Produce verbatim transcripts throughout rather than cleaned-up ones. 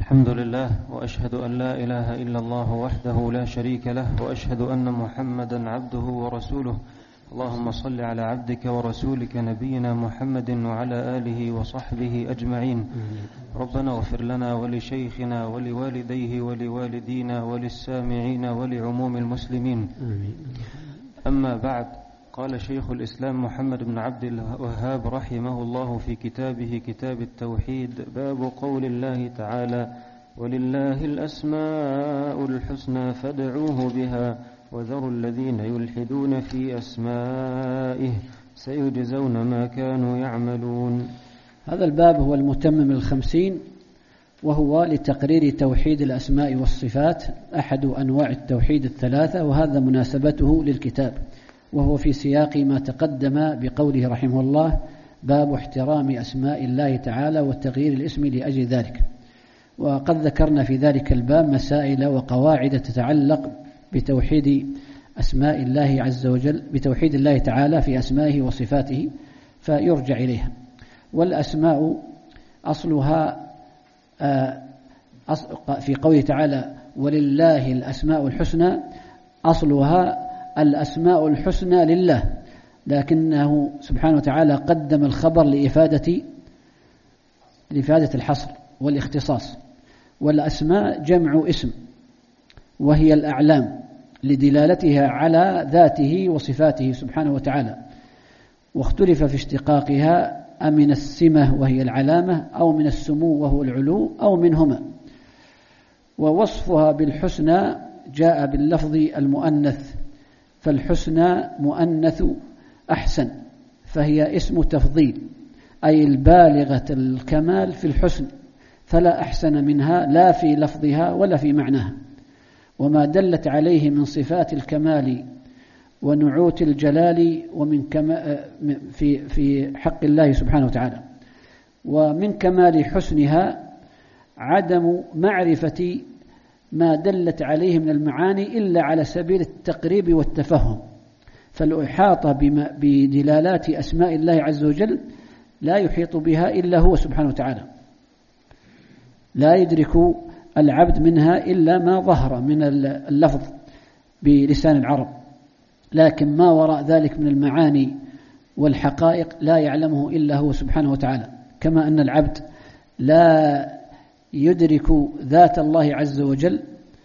الحمد لله، وأشهد أن لا إله إلا الله وحده لا شريك له، وأشهد أن محمدا عبده ورسوله. اللهم صل على عبدك ورسولك نبينا محمد وعلى آله وصحبه أجمعين. ربنا اغفر لنا ولشيخنا ولوالديه ولوالدينا وللسامعين ولعموم المسلمين. أما بعد، قال شيخ الإسلام محمد بن عبد الوهاب رحمه الله في كتابه كتاب التوحيد: باب قول الله تعالى: ولله الأسماء الحسنى فادعوه بها وذروا الذين يلحدون في أسمائه سيجزون ما كانوا يعملون. هذا الباب هو المتمم الخمسين، وهو لتقرير توحيد الأسماء والصفات، أحد أنواع التوحيد الثلاثة، وهذا مناسبته للكتاب، وهو في سياق ما تقدم بقوله رحمه الله: باب احترام أسماء الله تعالى وتغيير الاسم لأجل ذلك. وقد ذكرنا في ذلك الباب مسائل وقواعد تتعلق بتوحيد أسماء الله عز وجل، بتوحيد الله تعالى في أسمائه وصفاته، فيرجع إليها. والأسماء أصلها في قوله تعالى: ولله الأسماء الحسنى، أصلها الأسماء الحسنى لله، لكنه سبحانه وتعالى قدم الخبر لإفادة لإفادة الحصر والاختصاص. والأسماء جمع اسم، وهي الأعلام لدلالتها على ذاته وصفاته سبحانه وتعالى، واختلف في اشتقاقها: أمن السمة وهي العلامة، أو من السمو وهو العلو، أو منهما. ووصفها بالحسنى جاء باللفظ المؤنث، فالحسنى مؤنث أحسن، فهي اسم تفضيل، أي البالغة الكمال في الحسن، فلا أحسن منها لا في لفظها ولا في معناها. وما دلت عليه من صفات الكمال ونعوت الجلال ومن كما في في حق الله سبحانه وتعالى. ومن كمال حسنها عدم معرفة ما دلت عليه من المعاني إلا على سبيل التقريب والتفهم، فالإحاطة بدلالات أسماء الله عز وجل لا يحيط بها إلا هو سبحانه وتعالى، لا يدرك العبد منها إلا ما ظهر من اللفظ بلسان العرب، لكن ما وراء ذلك من المعاني والحقائق لا يعلمه إلا هو سبحانه وتعالى. كما أن العبد لا يدرك ذات الله عز وجل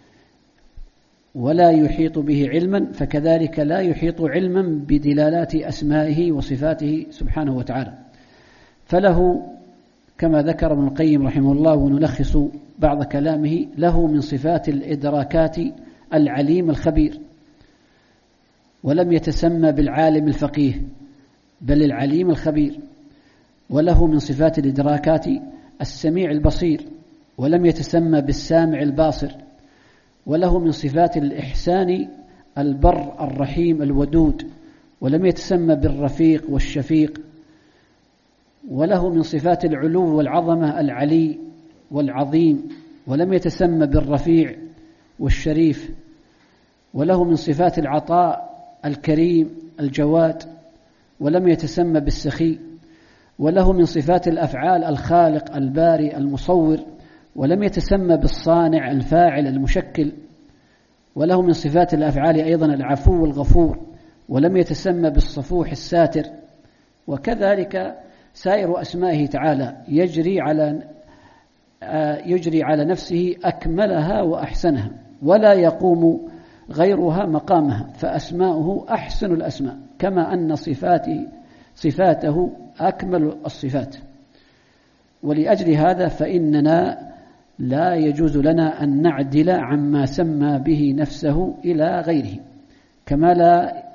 ولا يحيط به علما، فكذلك لا يحيط علما بدلالات أسمائه وصفاته سبحانه وتعالى. فله كما ذكر ابن القيم رحمه الله، ونلخص بعض كلامه: له من صفات الإدراكات العليم الخبير، ولم يتسمى بالعالم الفقيه بل العليم الخبير. وله من صفات الإدراكات السميع البصير، ولم يتسمى بالسامع الباصر. وله من صفات الإحسان البر الرحيم الودود، ولم يتسمى بالرفيق والشفيق. وله من صفات العلو والعظمة العلي والعظيم، ولم يتسمى بالرفيع والشريف. وله من صفات العطاء الكريم الجواد، ولم يتسمى بالسخي. وله من صفات الأفعال الخالق الباري المصور، ولم يتسمى بالصانع الفاعل المشكل. وله من صفات الأفعال أيضا العفو الغفور، ولم يتسمى بالصفوح الساتر. وكذلك سائر أسمائه تعالى يجري على يجري على نفسه أكملها وأحسنها، ولا يقوم غيرها مقامها، فأسماؤه أحسن الأسماء، كما أن صفاته صفاته أكمل الصفات. ولأجل هذا فإننا لا يجوز لنا أن نعدل عما سمى به نفسه إلى غيره، كما لا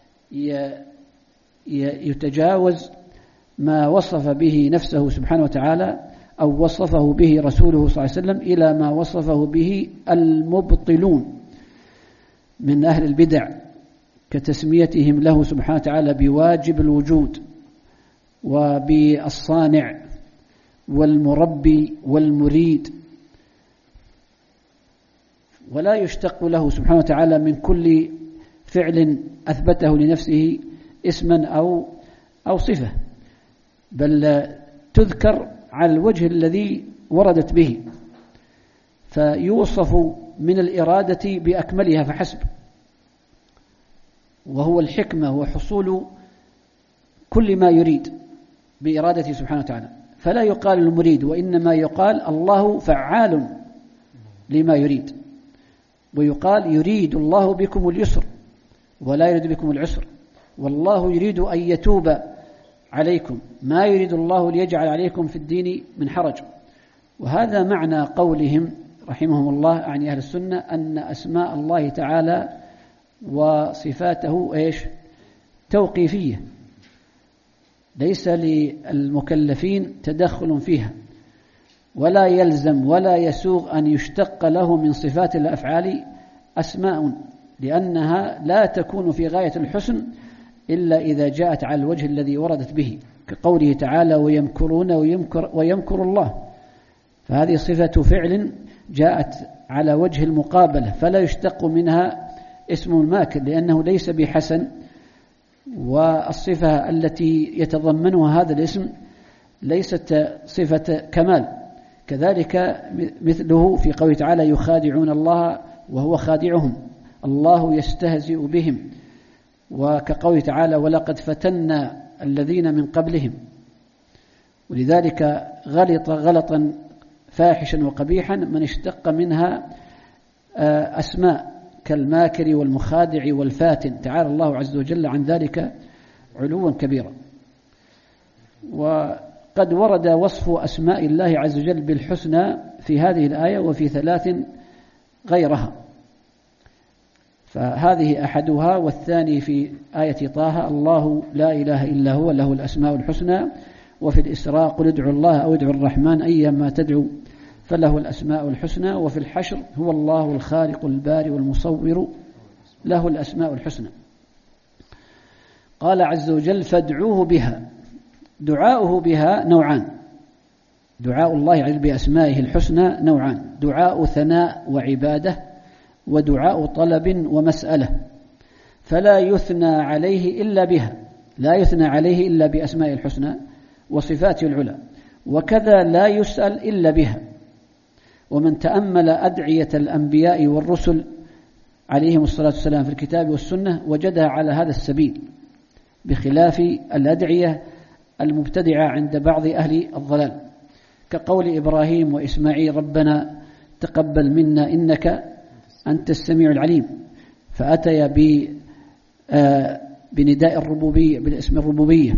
يتجاوز ما وصف به نفسه سبحانه وتعالى أو وصفه به رسوله صلى الله عليه وسلم إلى ما وصفه به المبطلون من أهل البدع، كتسميتهم له سبحانه وتعالى بواجب الوجود وبالصانع والمربي والمريد. ولا يشتق له سبحانه وتعالى من كل فعل أثبته لنفسه اسما أو أو صفة، بل تذكر على الوجه الذي وردت به. فيوصف من الإرادة بأكملها فحسب، وهو الحكمة وحصول كل ما يريد بإرادته سبحانه وتعالى، فلا يقال المريد، وإنما يقال الله فعال لما يريد، ويقال يريد الله بكم اليسر ولا يريد بكم العسر، والله يريد أن يتوب عليكم، ما يريد الله ليجعل عليكم في الدين من حرج. وهذا معنى قولهم رحمهم الله عن أهل السنة أن أسماء الله تعالى وصفاته إيش؟ توقيفية، ليس للمكلفين تدخل فيها، ولا يلزم ولا يسوغ أن يشتق له من صفات الأفعال أسماء، لأنها لا تكون في غاية الحسن إلا إذا جاءت على الوجه الذي وردت به، كقوله تعالى ويمكرون ويمكر, ويمكر الله، فهذه صفة فعل جاءت على وجه المقابلة، فلا يشتق منها اسم الماكر لأنه ليس بحسن، والصفة التي يتضمنها هذا الاسم ليست صفة كمال. كذلك مثله في قوله تعالى يخادعون الله وهو خادعهم، الله يستهزئ بهم، وكقوله تعالى ولقد فتنا الذين من قبلهم. ولذلك غلط غلطا فاحشا وقبيحا من اشتق منها أسماء كالماكر والمخادع والفاتن، تعالى الله عز وجل عن ذلك علوا كبيرا. وقد ورد وصف أسماء الله عز وجل بالحسنى في هذه الآية وفي ثلاث غيرها، فهذه أحدها، والثاني في آية طه الله لا إله إلا هو له الأسماء الحسنى، وفي الإسراء قل ادعوا الله أو ادعوا الرحمن أيما تدعو فله الأسماء الحسنى، وفي الحشر هو الله الخالق البارئ والمصور له الأسماء الحسنى. قال عز وجل فادعوه بها، دعاؤه بها نوعان، دعاء الله عز وجل بأسمائه الحسنى نوعان، دعاء ثناء وعبادة، ودعاء طلب ومسألة، فلا يثنى عليه إلا بها، لا يثنى عليه إلا بأسمائه الحسنى وصفاته العلى، وكذا لا يسأل إلا بها. ومن تأمل أدعية الأنبياء والرسل عليهم الصلاة والسلام في الكتاب والسنة وجدها على هذا السبيل، بخلاف الأدعية المبتدعة عند بعض أهل الضلال، كقول إبراهيم وإسماعيل ربنا تقبل منا إنك أنت السميع العليم، فأتي بنداء الربوبية بالاسم الربوبية،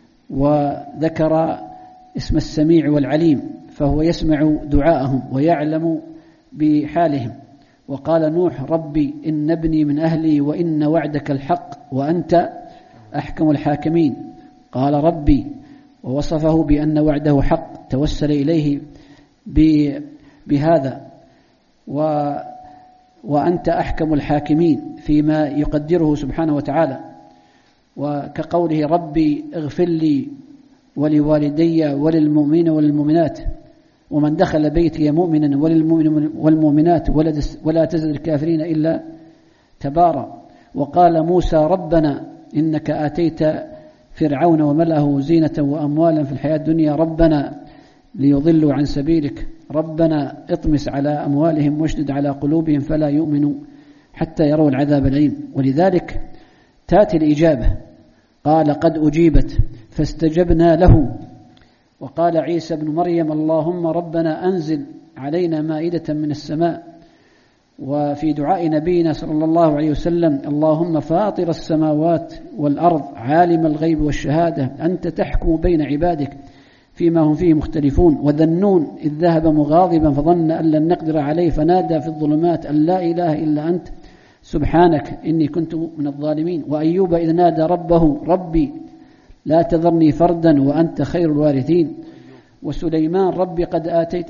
وذكر اسم السميع والعليم، فهو يسمع دعاءهم ويعلم بحالهم. وقال نوح ربي إن ابني من أهلي وإن وعدك الحق وأنت أحكم الحاكمين، قال ربي، ووصفه بأن وعده حق، توسل إليه بهذا، و وأنت أحكم الحاكمين فيما يقدره سبحانه وتعالى. وكقوله ربي اغفر لي ولوالدي وللمؤمنين وللمؤمنات ومن دخل بيتي مؤمنا وللمؤمن والمؤمنات ولا تزد الكافرين إلا تبارا. وقال موسى ربنا إنك آتيت فرعون وملأه زينة وأموالا في الحياة الدنيا ربنا ليضلوا عن سبيلك ربنا اطمس على أموالهم واشدد على قلوبهم فلا يؤمنوا حتى يروا العذاب الأليم. ولذلك تأتي الإجابة، قال قد أجيبت فاستجبنا له. وقال عيسى بن مريم اللهم ربنا أنزل علينا مائدة من السماء. وفي دعاء نبينا صلى الله عليه وسلم اللهم فاطر السماوات والأرض عالم الغيب والشهادة أنت تحكم بين عبادك فيما هم فيه مختلفون. وذنون إذ ذهب مغاضبا فظن أن لن نقدر عليه فنادى في الظلمات أن لا إله إلا أنت سبحانك إني كنت من الظالمين. وأيوب إذ نادى ربه ربي لا تذرني فردا وأنت خير الوارثين. وسليمان ربي قد آتيت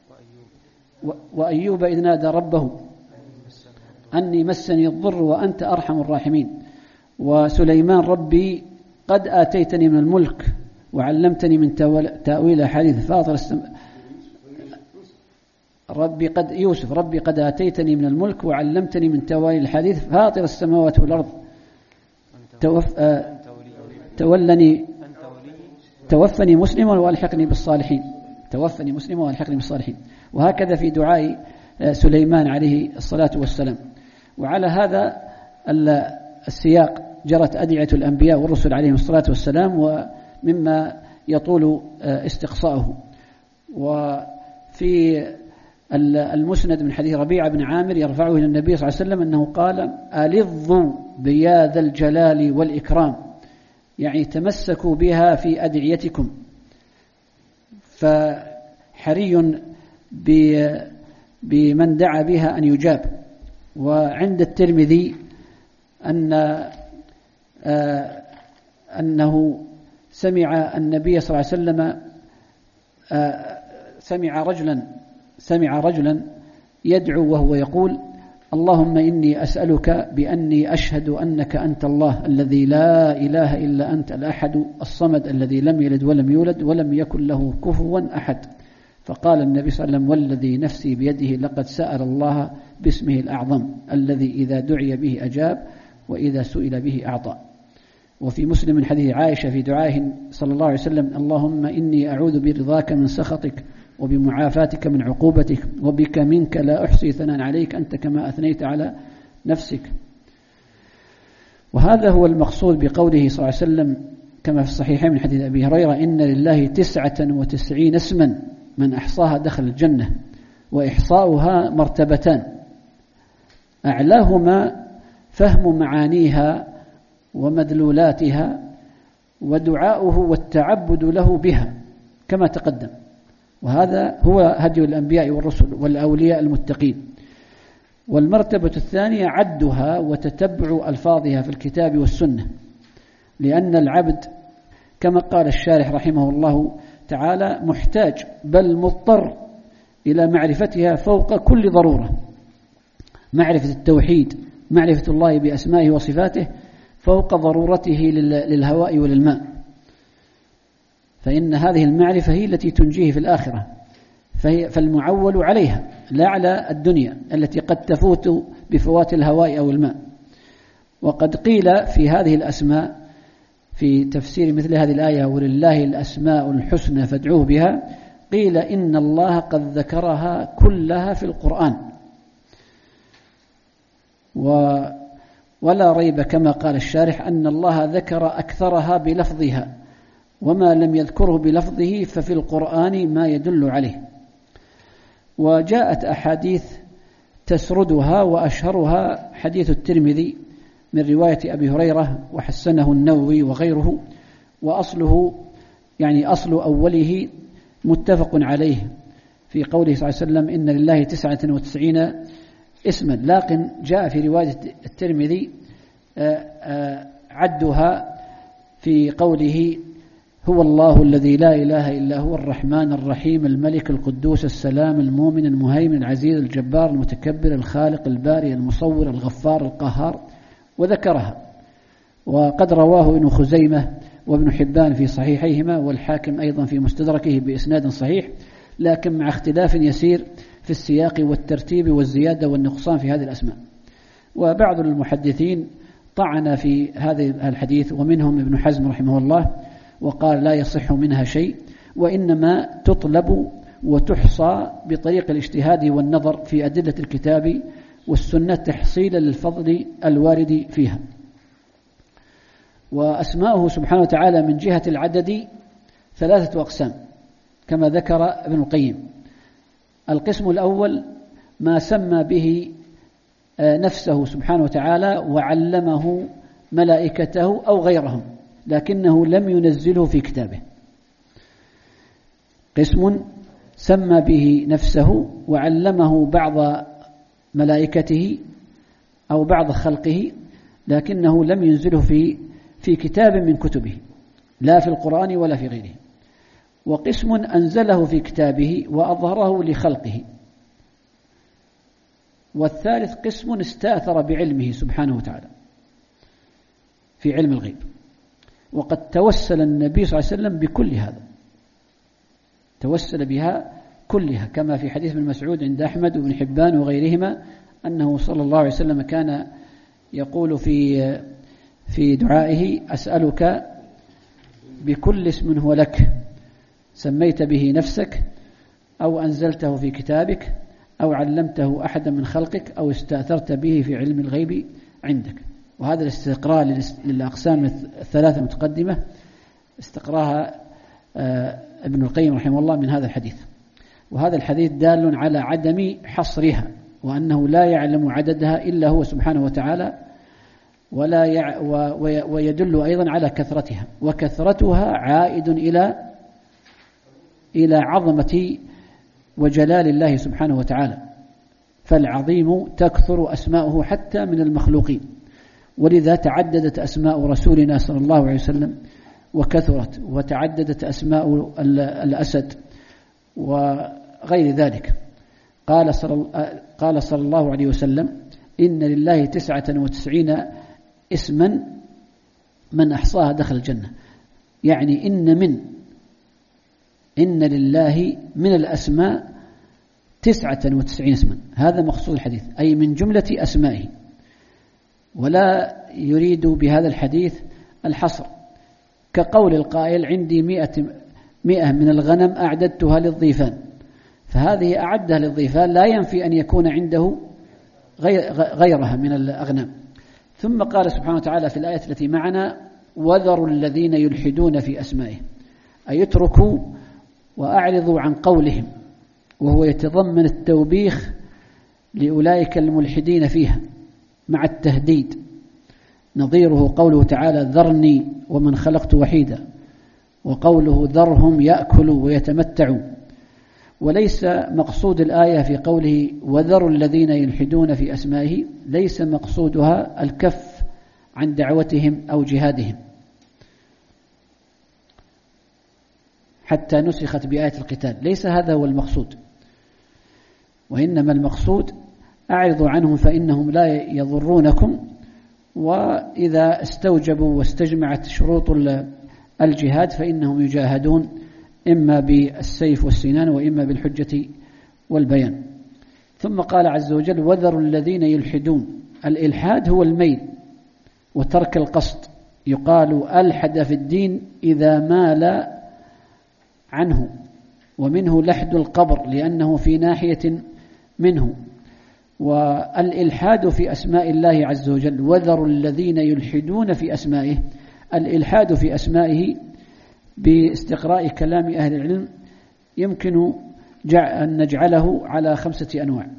وأيوب إذ نادى ربه أني مسني الضر وأنت أرحم الراحمين. وسليمان ربي قد آتيتني من الملك وعلمتني من تأويل أحاديث فاطر السماء ربي قد يوسف ربي قد آتيتني من الملك وعلمتني من تأويل الحديث فاطر السماوات والأرض توف آه تولني توفني مسلما والحقني بالصالحين توفني مسلما والحقني بالصالحين. وهكذا في دعاء سليمان عليه الصلاة والسلام. وعلى هذا السياق جرت أدعية الأنبياء والرسل عليهم الصلاة والسلام، ومما يطول استقصاؤه. وفي المسند من حديث ربيعة بن عامر يرفعه إلى النبي صلى الله عليه وسلم أنه قال: ألظوا بيا ذا الجلال والإكرام، يعني تمسكوا بها في أدعيتكم، فحري بمن دعا بها أن يجاب. وعند الترمذي أن أنه سمع النبي صلى الله عليه وسلم سمع رجلا سمع رجلا يدعو وهو يقول: اللهم إني أسألك بأني أشهد أنك أنت الله الذي لا إله إلا أنت الأحد الصمد الذي لم يلد ولم يولد ولم يكن له كفوا أحد. فقال النبي صلى الله عليه وسلم: والذي نفسي بيده لقد سأل الله باسمه الأعظم الذي إذا دعي به أجاب وإذا سئل به أعطى. وفي مسلم من حديث عائشة في دعائه صلى الله عليه وسلم: اللهم إني أعوذ برضاك من سخطك وبمعافاتك من عقوبتك وبك منك لا أحصي ثناء عليك أنت كما أثنيت على نفسك. وهذا هو المقصود بقوله صلى الله عليه وسلم كما في الصحيحين من حديث أبي هريرة: إن لله تسعة وتسعين اسما من أحصاها دخل الجنة. وإحصاؤها مرتبتان: أعلاهما فهم معانيها ومدلولاتها ودعاؤه والتعبد له بها كما تقدم، وهذا هو هدي الأنبياء والرسل والأولياء المتقين. والمرتبة الثانية عدها وتتبع ألفاظها في الكتاب والسنة، لأن العبد كما قال الشارح رحمه الله تعالى محتاج بل مضطر إلى معرفتها فوق كل ضرورة. معرفة التوحيد، معرفة الله بأسمائه وصفاته فوق ضرورته للهواء وللماء، فإن هذه المعرفة هي التي تنجيه في الآخرة، فهي فالمعول عليها لا على الدنيا التي قد تفوت بفوات الهواء أو الماء. وقد قيل في هذه الأسماء في تفسير مثل هذه الآية: ولله الأسماء الحسنى فادعوه بها، قيل إن الله قد ذكرها كلها في القرآن. و ولا ريب كما قال الشارح أن الله ذكر أكثرها بلفظها، وما لم يذكره بلفظه ففي القرآن ما يدل عليه. وجاءت أحاديث تسردها، وأشهرها حديث الترمذي من رواية أبي هريرة وحسنه النووي وغيره، وأصله يعني أصل أوله متفق عليه في قوله صلى الله عليه وسلم: إن لله تسعة وتسعين اسما، لكن جاء في رواية الترمذي عدها في قوله: هو الله الذي لا إله إلا هو الرحمن الرحيم الملك القدوس السلام المؤمن المهيمن العزيز الجبار المتكبر الخالق البارئ المصور الغفار القهار، وذكرها. وقد رواه ابن خزيمة وابن حبان في صحيحيهما، والحاكم أيضا في مستدركه بإسناد صحيح، لكن مع اختلاف يسير في السياق والترتيب والزيادة والنقصان في هذه الأسماء. وبعض المحدثين طعن في هذا الحديث، ومنهم ابن حزم رحمه الله، وقال لا يصح منها شيء، وإنما تطلب وتحصى بطريق الاجتهاد والنظر في أدلة الكتاب والسنة تحصيلا للفضل الوارد فيها. وأسماؤه سبحانه وتعالى من جهة العدد ثلاثة أقسام كما ذكر ابن القيم. القسم الأول ما سمى به نفسه سبحانه وتعالى وعلمه ملائكته أو غيرهم لكنه لم ينزله في كتابه. قسم سمى به نفسه وعلمه بعض ملائكته أو بعض خلقه لكنه لم ينزله في في كتاب من كتبه لا في القرآن ولا في غيره. وقسم أنزله في كتابه وأظهره لخلقه. والثالث قسم استأثر بعلمه سبحانه وتعالى في علم الغيب. وقد توسل النبي صلى الله عليه وسلم بكل هذا، توسل بها كلها كما في حديث ابن مسعود عند أحمد وابن حبان وغيرهما أنه صلى الله عليه وسلم كان يقول في في دعائه: أسألك بكل اسم هو لك سميت به نفسك أو أنزلته في كتابك أو علمته أحدا من خلقك أو استأثرت به في علم الغيب عندك. وهذا الاستقراء للأقسام الثلاثة المتقدمة استقراها ابن القيم رحمه الله من هذا الحديث. وهذا الحديث دال على عدم حصرها، وأنه لا يعلم عددها إلا هو سبحانه وتعالى، ولا يع ويدل أيضا على كثرتها، وكثرتها عائد إلى إلى عظمة وجلال الله سبحانه وتعالى، فالعظيم تكثر أسماؤه حتى من المخلوقين، ولذا تعددت أسماء رسولنا صلى الله عليه وسلم وكثرت، وتعددت أسماء الأسد وغير ذلك. قال صلى قال صلى الله عليه وسلم: إن لله تسعة وتسعين اسما من أحصاها دخل الجنة. يعني إن من إن لله من الأسماء تسعة وتسعين اسما، هذا مقصود الحديث، أي من جملة أسمائه. ولا يريد بهذا الحديث الحصر، كقول القائل: عندي مئة, مئة من الغنم أعددتها للضيفان، فهذه أعدها للضيفان لا ينفي أن يكون عنده غيرها من الأغنام. ثم قال سبحانه وتعالى في الآية التي معنا: وذروا الذين يلحدون في أسمائه، أي اتركوا وأعرضوا عن قولهم، وهو يتضمن التوبيخ لأولئك الملحدين فيها مع التهديد. نظيره قوله تعالى: ذرني ومن خلقت وحيدا، وقوله: ذرهم يأكلوا ويتمتعوا. وليس مقصود الآية في قوله وذروا الذين يلحدون في أسمائه، ليس مقصودها الكف عن دعوتهم أو جهادهم حتى نسخت بآية القتال، ليس هذا هو المقصود، وإنما المقصود أعرضوا عنهم فإنهم لا يضرونكم، وإذا استوجبوا واستجمعت شروط الجهاد فإنهم يجاهدون إما بالسيف والسنان وإما بالحجة والبيان. ثم قال عز وجل: وذروا الذين يلحدون. الإلحاد هو الميل وترك القصد، يقال ألحد في الدين إذا مال عنه، ومنه لحد القبر لأنه في ناحية منه. والإلحاد في أسماء الله عز وجل: وذروا الذين يلحدون في أسمائه. الإلحاد في أسمائه باستقراء كلام أهل العلم يمكن أن نجعله على خمسة أنواع.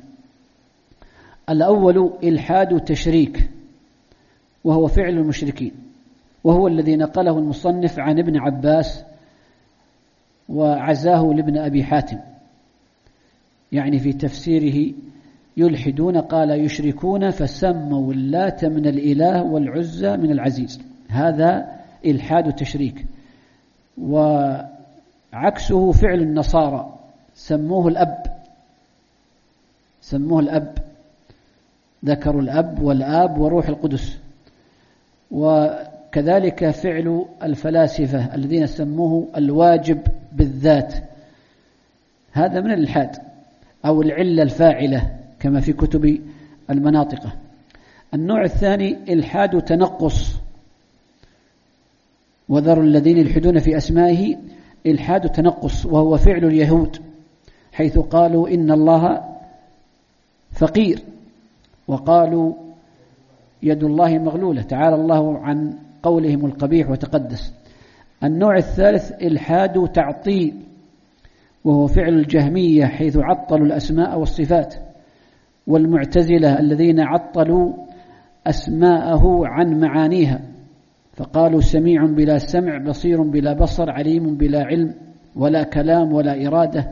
الأول إلحاد تشريك، وهو فعل المشركين، وهو الذي نقله المصنف عن ابن عباس وعزاه لابن أبي حاتم، يعني في تفسيره يلحدون قال: يشركون فسموا اللات من الإله والعزى من العزيز. هذا إلحاد تشريك. وعكسه فعل النصارى، سموه الأب، سموه الأب، ذكروا الأب والآب وروح القدس. وكذلك فعل الفلاسفة الذين سموه الواجب بالذات، هذا من الإلحاد، أو العلة الفاعلة كما في كتب المناطقة. النوع الثاني إلحاد تنقص. وذروا الذين يلحدون في أسمائه إلحاد تنقص، وهو فعل اليهود حيث قالوا إن الله فقير، وقالوا يد الله مغلولة، تعالى الله عن قولهم القبيح وتقدس. النوع الثالث إلحاد تعطيل، وهو فعل الجهمية حيث عطلوا الأسماء والصفات، والمعتزلة الذين عطلوا أسماءه عن معانيها، فقالوا سميع بلا سمع، بصير بلا بصر، عليم بلا علم، ولا كلام ولا إرادة،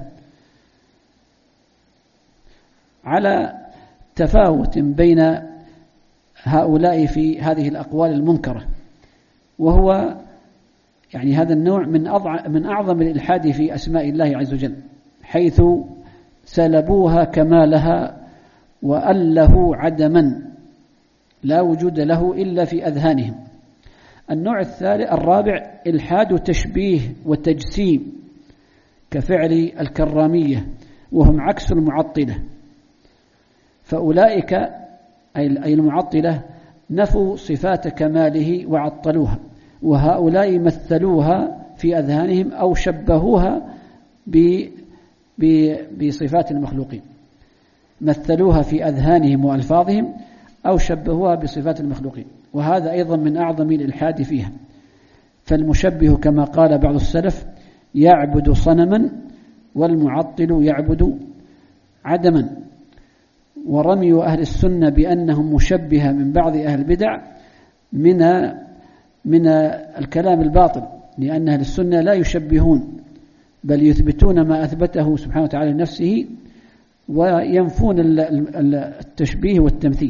على تفاوت بين هؤلاء في هذه الأقوال المنكرة. وهو يعني هذا النوع من من أعظم الإلحاد في أسماء الله عز وجل، حيث سلبوها كمالها وأله عدما لا وجود له إلا في أذهانهم. النوع الثالث الرابع إلحاد تشبيه وتجسيم كفعل الكرامية، وهم عكس المعطلة. فأولئك أي المعطلة نفوا صفات كماله وعطلوها، وهؤلاء مثلوها في أذهانهم أو شبهوها بصفات المخلوقين. مثلوها في أذهانهم وألفاظهم أو شبهوها بصفات المخلوقين، وهذا أيضا من أعظم الإلحاد فيها. فالمشبه كما قال بعض السلف يعبد صنما، والمعطل يعبد عدما. ورمي أهل السنة بأنهم مشبهة من بعض أهل البدع من من الكلام الباطل، لأن أهل السنة لا يشبهون بل يثبتون ما أثبته سبحانه وتعالى لنفسه، وينفون التشبيه والتمثيل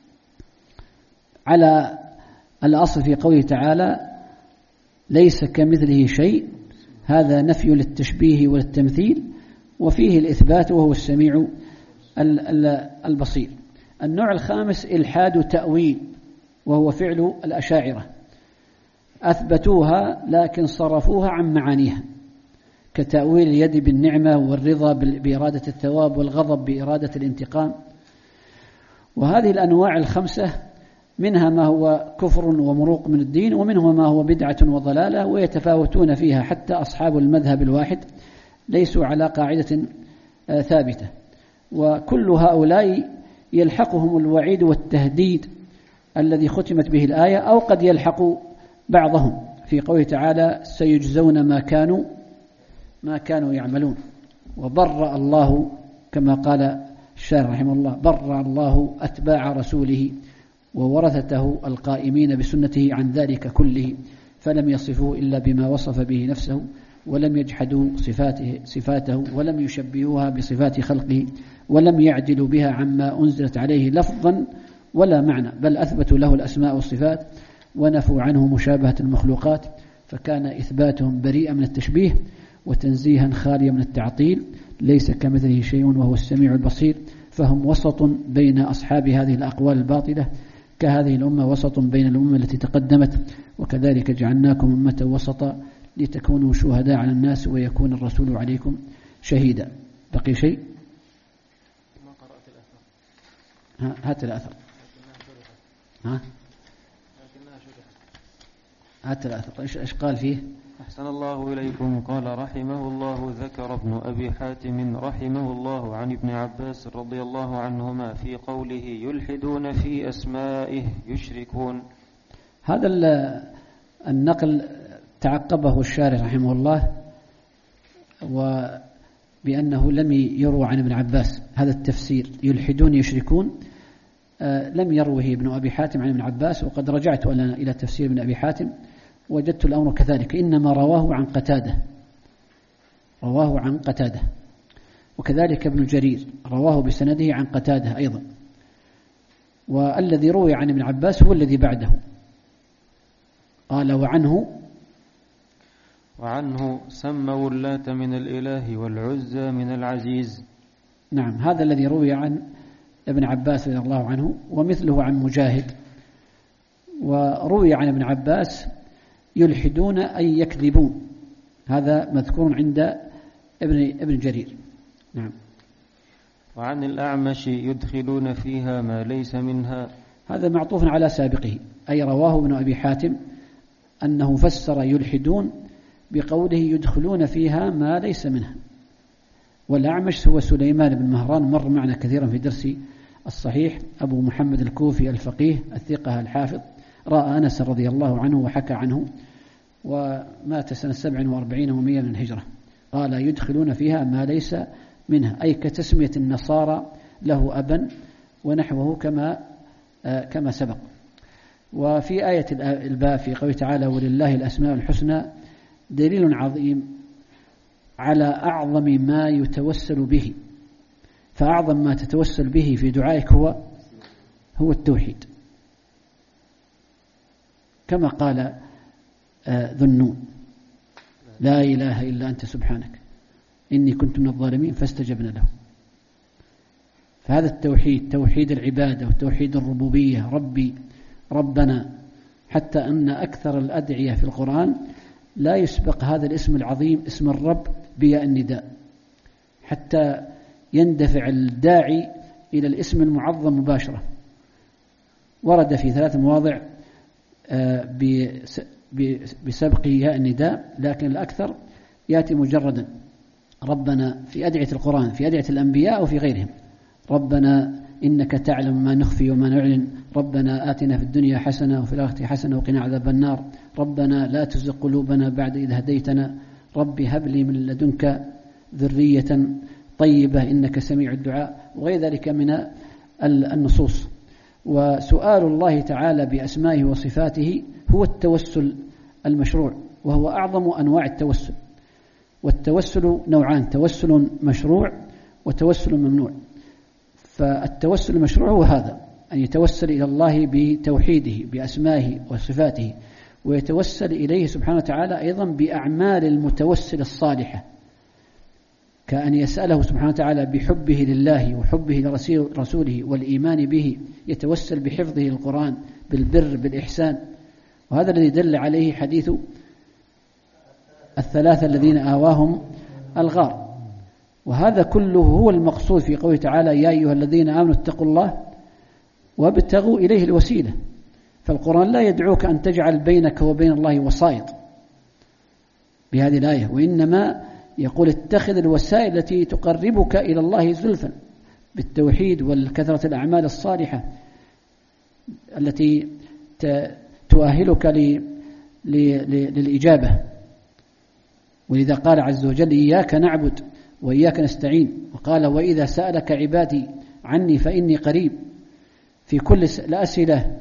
على الأصل في قوله تعالى ليس كمثله شيء، هذا نفي للتشبيه والتمثيل، وفيه الإثبات وهو السميع البصير. النوع الخامس إلحاد تأويل، وهو فعل الأشاعرة، أثبتوها لكن صرفوها عن معانيها، كتأويل اليد بالنعمة والرضا بإرادة الثواب والغضب بإرادة الانتقام. وهذه الأنواع الخمسة منها ما هو كفر ومروق من الدين، ومنه ما هو بدعة وضلالة، ويتفاوتون فيها حتى أصحاب المذهب الواحد ليسوا على قاعدة ثابتة. وكل هؤلاء يلحقهم الوعيد والتهديد الذي ختمت به الآية، أو قد يلحق بعضهم في قوله تعالى سيجزون ما كانوا ما كانوا يعملون. وبرأ الله كما قال الشارح رحمه الله برأ الله أتباع رسوله وورثته القائمين بسنته عن ذلك كله، فلم يصفوه إلا بما وصف به نفسه، ولم يجحدوا صفاته, صفاته ولم يشبهوها بصفات خلقه، ولم يعدلوا بها عما أنزلت عليه لفظا ولا معنى، بل أثبتوا له الأسماء والصفات ونفوا عنه مشابهة المخلوقات، فكان إثباتهم بريئا من التشبيه وتنزيها خاليا من التعطيل، ليس كمثله شيء وهو السميع البصير. فهم وسط بين أصحاب هذه الأقوال الباطلة، كهذه الأمة وسط بين الأمة التي تقدمت، وكذلك جعلناكم أمة وسطا لتكونوا شهداء على الناس ويكون الرسول عليكم شهيدا. بقي شيء؟ ما قرأت الأثر. هات الأثر. ها؟ هات الأثر. إيش قال فيه؟ أحسن الله إليكم. قال رحمه الله ذكر ابن أبي حاتم رحمه الله عن ابن عباس رضي الله عنهما في قوله يلحدون في أسمائه يشركون. هذا النقل تعقبه الشارح رحمه الله، وبأنه لم يروى عن ابن عباس هذا التفسير يلحدون يشركون، لم يروه ابن أبي حاتم عن ابن عباس. وقد رجعت أنا إلى تفسير ابن أبي حاتم وجدت الأمر كذلك، إنما رواه عن قتادة رواه عن قتادة وكذلك ابن جرير رواه بسنده عن قتادة أيضا. والذي روي عن ابن عباس هو الذي بعده، قال وعنه وعنه سموا اللات من الإله والعزى من العزيز. نعم، هذا الذي روي عن ابن عباس رضي الله عنه، ومثله عن مجاهد. وروي عن ابن عباس يلحدون أي يكذبون، هذا مذكور عند ابن ابن جرير. نعم. وعن الأعمش يدخلون فيها ما ليس منها، هذا معطوف على سابقه، أي رواه ابن أبي حاتم أنه فسر يلحدون بقوله يدخلون فيها ما ليس منها. والأعمش هو سليمان بن مهران، مر معنا كثيرا في درس الصحيح، أبو محمد الكوفي الفقيه الثقة الحافظ، رأى أنس رضي الله عنه وحكى عنه، ومات سنة سبع وأربعين ومئة من الهجرة. قال يدخلون فيها ما ليس منها، أي كتسمية النصارى له أبا ونحوه كما كما سبق. وفي آية الباء في قوله تعالى ولله الأسماء الحسنى دليل عظيم على أعظم ما يتوسل به، فأعظم ما تتوسل به في دعائك هو هو التوحيد، كما قال ذو النون لا إله إلا أنت سبحانك إني كنت من الظالمين فاستجبنا له. فهذا التوحيد توحيد العبادة وتوحيد الربوبية، ربي ربنا، حتى أن أكثر الأدعية في القرآن لا يسبق هذا الاسم العظيم اسم الرب بياء النداء، حتى يندفع الداعي إلى الاسم المعظم مباشرة. ورد في ثلاث مواضع بسبق ياء النداء، لكن الأكثر يأتي مجردا ربنا في أدعية القرآن، في أدعية الأنبياء وفي غيرهم، ربنا إنك تعلم ما نخفي وما نعلن، ربنا آتنا في الدنيا حسنة وفي الآخرة حسنة وقنا عذاب النار، ربنا لا تزغ قلوبنا بعد إذ هديتنا، رب هب لي من لدنك ذرية طيبة إنك سميع الدعاء، وغير ذلك من النصوص. وسؤال الله تعالى بأسمائه وصفاته هو التوسل المشروع، وهو أعظم أنواع التوسل. والتوسل نوعان: توسل مشروع وتوسل ممنوع. فالتوسل المشروع هو هذا، أن يتوسل إلى الله بتوحيده بأسمائه وصفاته، ويتوسل إليه سبحانه وتعالى أيضا بأعمال المتوسل الصالحة، كأن يسأله سبحانه وتعالى بحبه لله وحبه لرسوله والإيمان به، يتوسل بحفظه القرآن، بالبر بالإحسان. وهذا الذي دل عليه حديث الثلاثة الذين آواهم الغار. وهذا كله هو المقصود في قوله تعالى: يا أيها الذين آمنوا اتقوا الله وابتغوا إليه الوسيلة. فالقرآن لا يدعوك أن تجعل بينك وبين الله وسائط بهذه الآية، وإنما يقول اتخذ الوسائل التي تقربك إلى الله زلفا بالتوحيد والكثرة الأعمال الصالحة التي تؤهلك للإجابة. ولذا قال عز وجل: إياك نعبد وإياك نستعين. وقال: وإذا سألك عبادي عني فإني قريب. في كل الأسئلة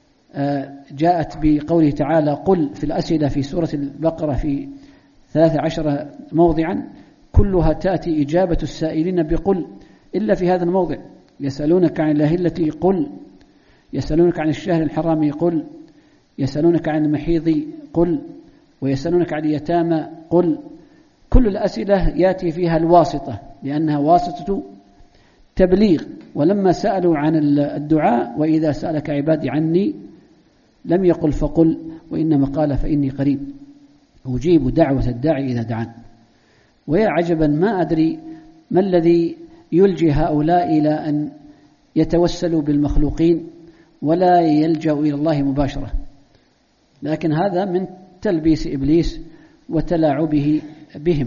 جاءت بقوله تعالى قل في الأسئلة في سورة البقرة في ثلاث عشر موضعا، كلها تأتي إجابة السائلين بقل، إلا في هذا الموضع: يسألونك عن الأهلة قل، يسألونك عن الشهر الحرام قل، يسألونك عن المحيض قل، ويسألونك عن اليتامى قل. كل الأسئلة يأتي فيها الواسطة لأنها واسطة تبليغ. ولما سألوا عن الدعاء: وإذا سألك عبادي عني، لم يقل فقل، وإنما قال فإني قريب أجيب دعوة الداعي إذا دعان. ويا عجبا، ما أدري ما الذي يلجي هؤلاء إلى أن يتوسلوا بالمخلوقين ولا يلجأوا إلى الله مباشرة، لكن هذا من تلبيس إبليس وتلاعبه بهم.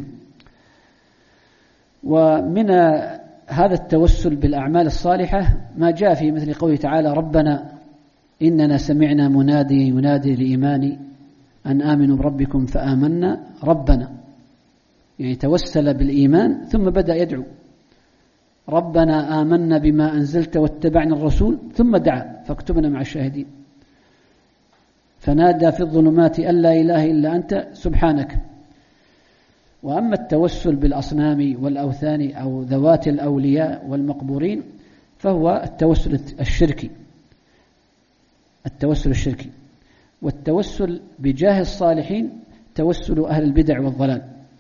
ومن هذا التوسل بالأعمال الصالحة ما جاء في مثل قوله تعالى: ربنا إننا سمعنا مناديا ينادي للإيمان أن آمنوا بربكم فآمنا ربنا، يعني توسل بالإيمان ثم بدأ يدعو: ربنا آمنا بما أنزلت واتبعنا الرسول، ثم دعا فاكتبنا مع الشاهدين. فنادى في الظلمات أن لا إله إلا أنت سبحانك. وأما التوسل بالأصنام والأوثان أو ذوات الأولياء والمقبورين فهو التوسل الشركي، التوسل الشركي. والتوسل بجاه الصالحين توسل أهل البدع والضلال،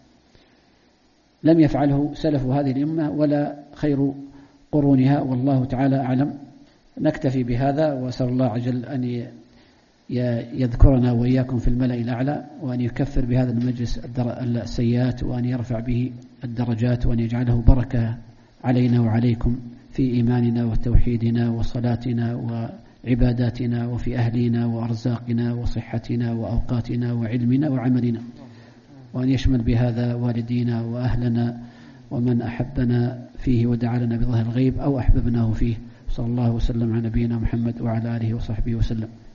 لم يفعله سلف هذه الأمة ولا خير قرونها، والله تعالى أعلم. نكتفي بهذا، وأسأل الله عجل أن يذكرنا وإياكم في الملأ الأعلى، وأن يكفر بهذا المجلس السيئات، وأن يرفع به الدرجات، وأن يجعله بركة علينا وعليكم في إيماننا وتوحيدنا وصلاتنا وعباداتنا وفي أهلنا وأرزاقنا وصحتنا وأوقاتنا وعلمنا وعملنا، وأن يشمل بهذا والدينا وأهلنا ومن أحبنا فيه ودعا لنا بظهر الغيب أو أحببناه فيه. صلى الله وسلم على نبينا محمد وعلى آله وصحبه وسلم.